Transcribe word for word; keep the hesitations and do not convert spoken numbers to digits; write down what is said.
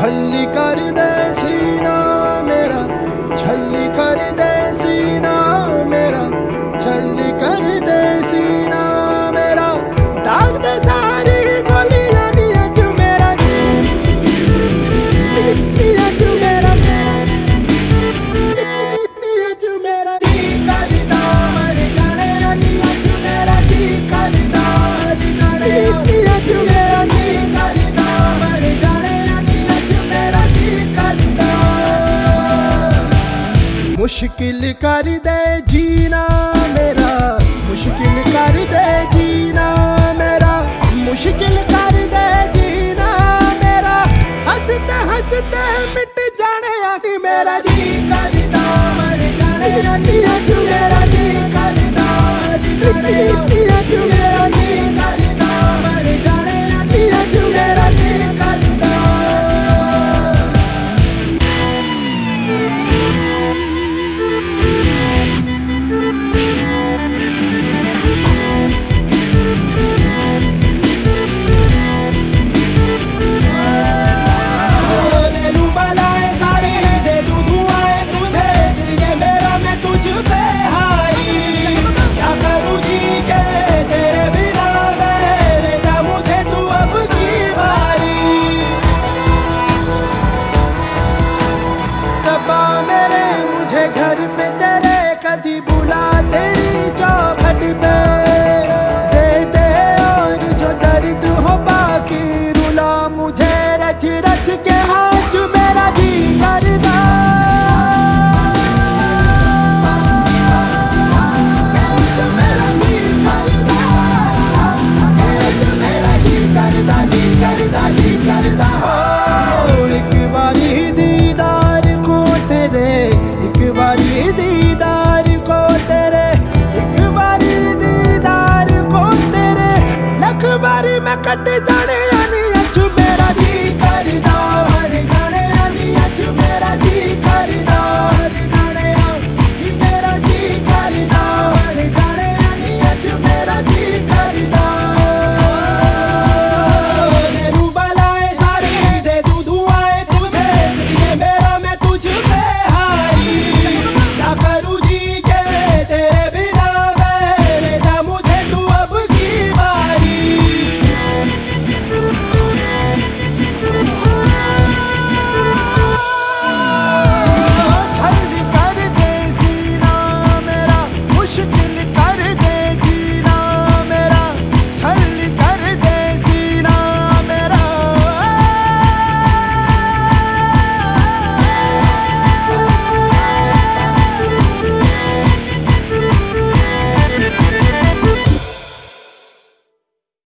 छल्ली कर दे सीना मेरा, छल्ली कर दे सीना मेरा, छल्ली कर दे सीना मेरा, दाग दे सारी गोलियां दिया तू मेरा जी, दिया तू मेरा, दिया तू मेरा जी करदा मर जाने दिया तू मेरा जी करदा मर जाने दिया तू मेरा जी करदा मर जाने दिया तू मेरा जी करदा। मुश्किल कर दे जीना मेरा, मुश्किल कर दे जीना मेरा, मुश्किल कर दे जीना मेरा, हंसते हंसते मिट जाने आदि मेरा जी करदा मर जाने दिया तू मेरा जी करदा दिया तू मेरा जी करदा मर जाने दिया तू मेरा जी करदा। घर पे तेरे कदी बुला तेरी चौखट पे दे दे और जो दर्द हो बाकी रुला मुझे रच रच के हाथ मेरा जी करदा मेरा जी करदा मेरा जी करदा जी करदा जी करदा हो एक बारी दीदार को तेरे, एक बारी दीदार को तेरे, एक बारी दीदार को तेरे, लख बारी मैं कट जाने